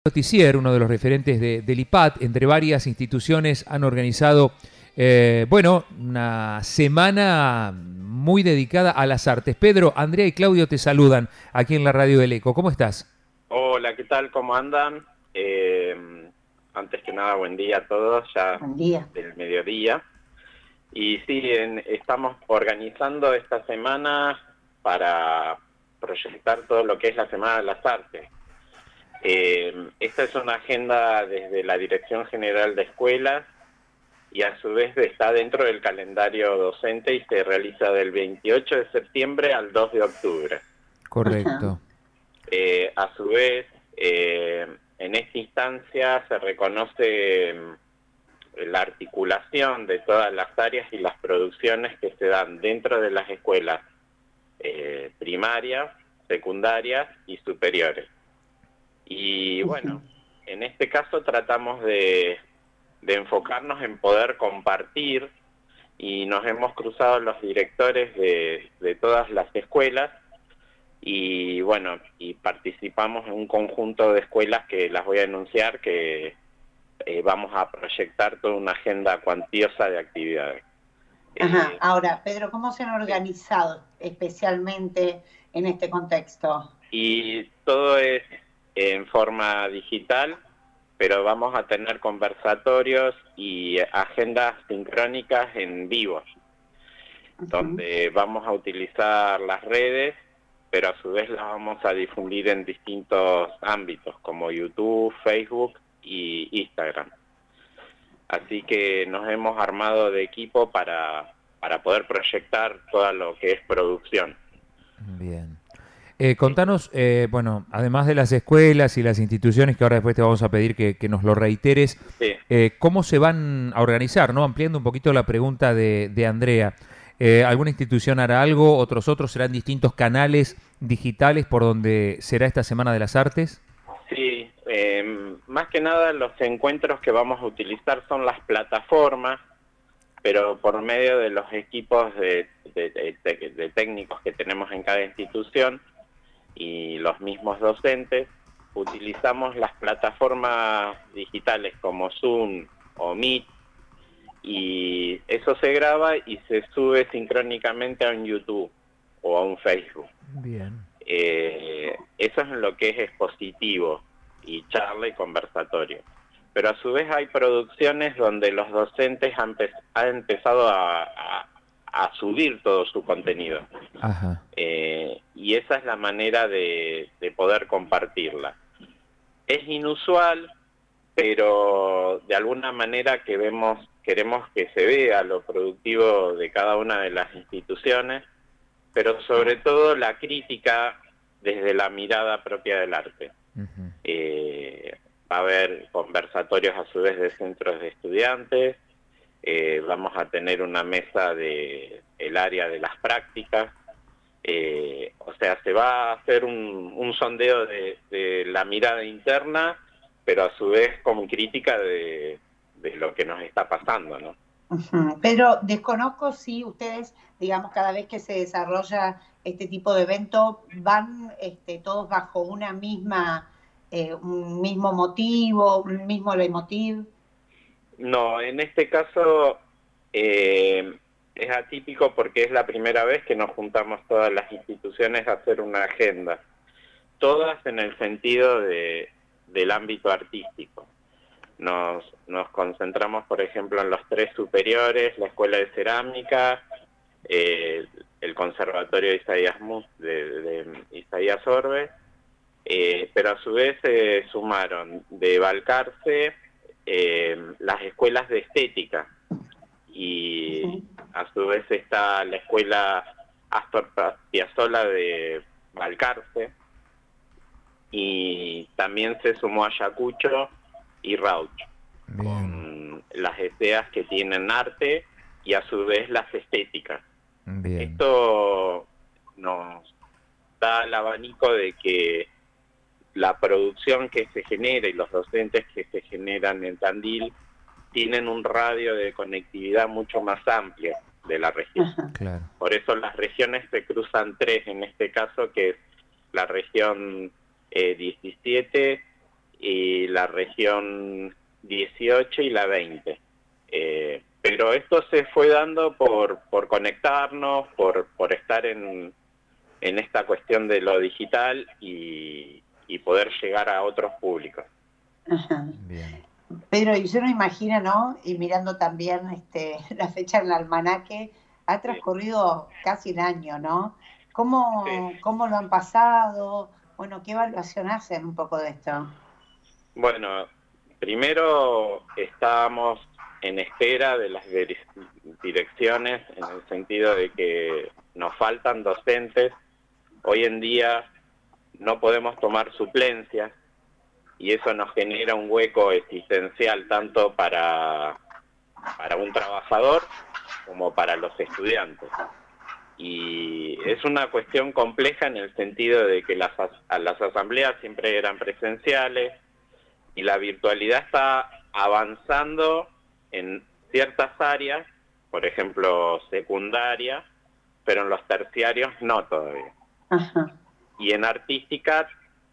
Tissier, uno de los referentes del IPAT, entre varias instituciones han organizado, bueno, una semana muy dedicada a las artes. Pedro, Andrea y Claudio te saludan aquí en la Radio del Eco. ¿Cómo estás? Hola, ¿qué tal? ¿Cómo andan? Antes que nada, buen día a todos, ya Buen día. del mediodía. Y sí, estamos organizando esta semana para proyectar todo lo que es la Semana de las Artes. Esta es una agenda desde la Dirección General de Escuelas y a su vez está dentro del calendario docente y se realiza del 28 de septiembre al 2 de octubre. Correcto. A su vez, en esta instancia se reconoce la articulación de todas las áreas y las producciones que se dan dentro de las escuelas primarias, secundarias y superiores. Y bueno, en este caso tratamos de enfocarnos en poder compartir y nos hemos cruzado los directores de todas las escuelas y bueno, y participamos en un conjunto de escuelas que las voy a anunciar que vamos a proyectar toda una agenda cuantiosa de actividades. Ajá. Ahora, Pedro, ¿cómo se han organizado especialmente en este contexto? Y todo es en forma digital, pero vamos a tener conversatorios y agendas sincrónicas en vivo, donde vamos a utilizar las redes, pero a su vez las vamos a difundir en distintos ámbitos, como YouTube, Facebook y Instagram. Así que nos hemos armado de equipo para poder proyectar todo lo que es producción. Bien. Contanos, bueno, además de las escuelas y las instituciones, que ahora después te vamos a pedir que nos lo reiteres, Sí. ¿Cómo se van a organizar, ¿no? Ampliando un poquito la pregunta de Andrea. ¿Alguna institución hará algo? ¿Otros serán distintos canales digitales por donde será esta Semana de las Artes? Sí, más que nada los encuentros que vamos a utilizar son las plataformas, pero por medio de los equipos de técnicos que tenemos en cada institución y los mismos docentes, utilizamos las plataformas digitales como Zoom o Meet, y eso se graba y se sube sincrónicamente a un YouTube o a un Facebook. Bien. Eso es lo que es expositivo y charla y conversatorio. Pero a su vez hay producciones donde los docentes han empezado a subir todo su contenido. Ajá. Y esa es la manera de poder compartirla. Es inusual, pero de alguna manera queremos que se vea lo productivo de cada una de las instituciones, pero sobre todo la crítica desde la mirada propia del arte. Va a haber conversatorios a su vez de centros de estudiantes, vamos a tener una mesa del área de las prácticas, o sea, se va a hacer un sondeo de la mirada interna, pero a su vez con crítica de lo que nos está pasando, ¿no? Pedro, desconozco si ustedes, digamos, cada vez que se desarrolla este tipo de evento, van todos bajo una misma, un mismo motivo, un mismo leitmotiv. No, en este caso es atípico porque es la primera vez que nos juntamos todas las instituciones a hacer una agenda, todas en el sentido del ámbito artístico. Nos concentramos, por ejemplo, en los 3 superiores, la Escuela de Cerámica, el Conservatorio de Isaías Orbe, pero a su vez se sumaron de Balcarce las escuelas de estética, y a su vez está la Escuela Astor Piazzolla de Balcarce, y también se sumó Ayacucho y Rauch, con las ESEAs que tienen arte y a su vez las estéticas. Bien. Esto nos da el abanico de que la producción que se genera y los docentes que se generan en Tandil tienen un radio de conectividad mucho más amplio de la región. Claro. Por eso las regiones se cruzan 3, en este caso, que es la región 17 y la región 18 y la 20. Pero esto se fue dando por conectarnos, por estar en esta cuestión de lo digital y poder llegar a otros públicos. Ajá. Bien. Pero y yo no imagino, ¿no? Y mirando también la fecha en el almanaque, ha transcurrido casi un año, ¿no? ¿Cómo lo han pasado? Bueno, ¿qué evaluación hacen un poco de esto? Bueno, primero estábamos en espera de las direcciones, en el sentido de que nos faltan docentes. Hoy en día no podemos tomar suplencias y eso nos genera un hueco existencial tanto para un trabajador como para los estudiantes. Y es una cuestión compleja en el sentido de que las asambleas siempre eran presenciales y la virtualidad está avanzando en ciertas áreas, por ejemplo secundaria, pero en los terciarios no todavía. Ajá. Y en artística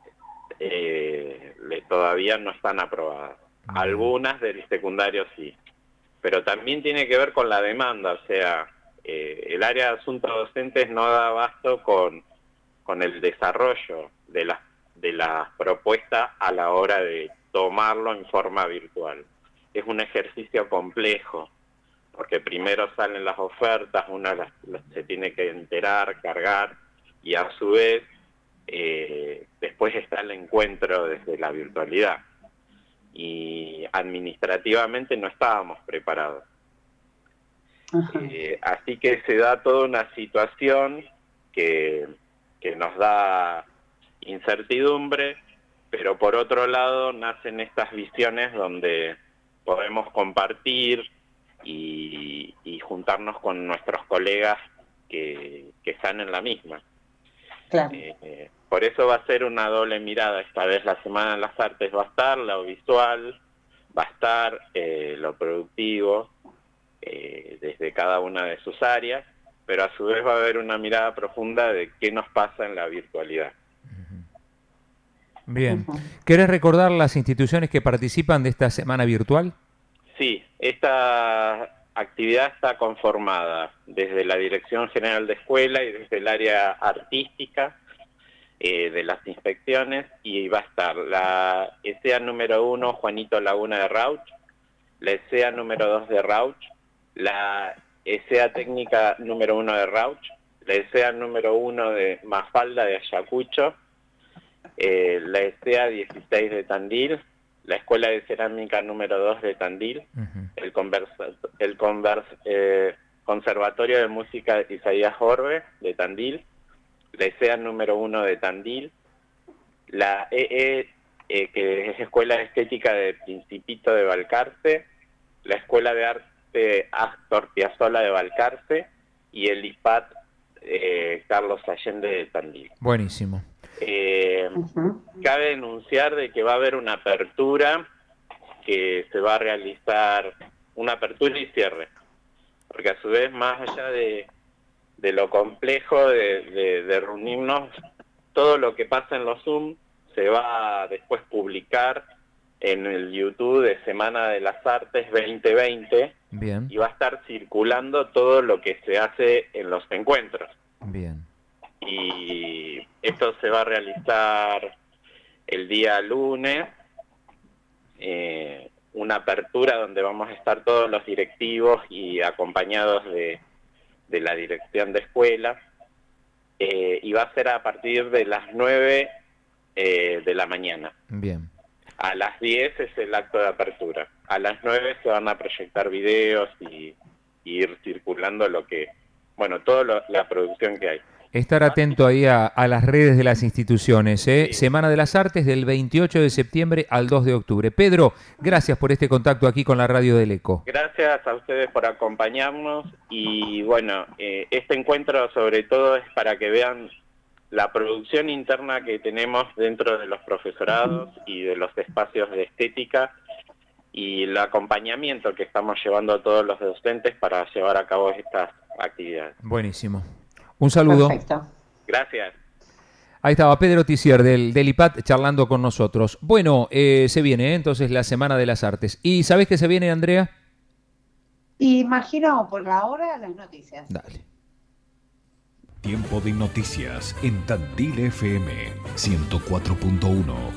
todavía no están aprobadas. Algunas del secundario sí, pero también tiene que ver con la demanda, o sea, el área de asuntos docentes no da abasto con el desarrollo de las propuestas a la hora de tomarlo en forma virtual. Es un ejercicio complejo, porque primero salen las ofertas, una se tiene que enterar, cargar, y a su vez después está el encuentro desde la virtualidad. Y administrativamente no estábamos preparados. Así que se da toda una situación que nos da incertidumbre, pero por otro lado nacen estas visiones donde podemos compartir y juntarnos con nuestros colegas que están en la misma. Claro. Por eso va a ser una doble mirada. Esta vez la Semana de las Artes va a estar lo visual, va a estar lo productivo, desde cada una de sus áreas, pero a su vez va a haber una mirada profunda de qué nos pasa en la virtualidad. Bien. ¿Querés recordar las instituciones que participan de esta semana virtual? Sí, esta actividad está conformada desde la Dirección General de Escuela y desde el área artística de las inspecciones, y va a estar la ESEA número 1 Juanito Laguna de Rauch, la ESEA número 2 de Rauch, la ESEA técnica número 1 de Rauch, la ESEA número 1 de Mafalda de Ayacucho, la ESEA 16 de Tandil, la Escuela de Cerámica número 2 de Tandil, el Conservatorio de Música Isaías Orbe de Tandil, la ESEA número 1 de Tandil, la que es Escuela de Estética de Principito de Balcarce, la Escuela de Arte Astor Piazzolla de Balcarce y el IPAT Carlos Allende de Tandil. Buenísimo. Cabe denunciar de que va a haber una apertura que se va a realizar, una apertura y cierre, porque a su vez, más allá de lo complejo de reunirnos, todo lo que pasa en los Zoom se va a después publicar en el YouTube de Semana de las Artes 2020. Bien. Y va a estar circulando todo lo que se hace en los encuentros. Bien. Y esto se va a realizar el día lunes, una apertura donde vamos a estar todos los directivos y acompañados de la dirección de escuela, y va a ser a partir de las 9 de la mañana. Bien. A las 10 es el acto de apertura. A las 9 se van a proyectar videos y ir circulando toda la producción que hay. Estar atento ahí a las redes de las instituciones. Sí. Semana de las Artes del 28 de septiembre al 2 de octubre. Pedro, gracias por este contacto aquí con la Radio del Eco. Gracias a ustedes por acompañarnos y bueno, este encuentro sobre todo es para que vean la producción interna que tenemos dentro de los profesorados y de los espacios de estética y el acompañamiento que estamos llevando a todos los docentes para llevar a cabo estas actividades. Buenísimo. Un saludo. Perfecto. Gracias. Ahí estaba Pedro Tisier del IPAT charlando con nosotros. Bueno, se viene entonces la Semana de las Artes. ¿Y sabés qué se viene, Andrea? Imagino por la hora las noticias. Dale. Tiempo de noticias en Tandil FM 104.1.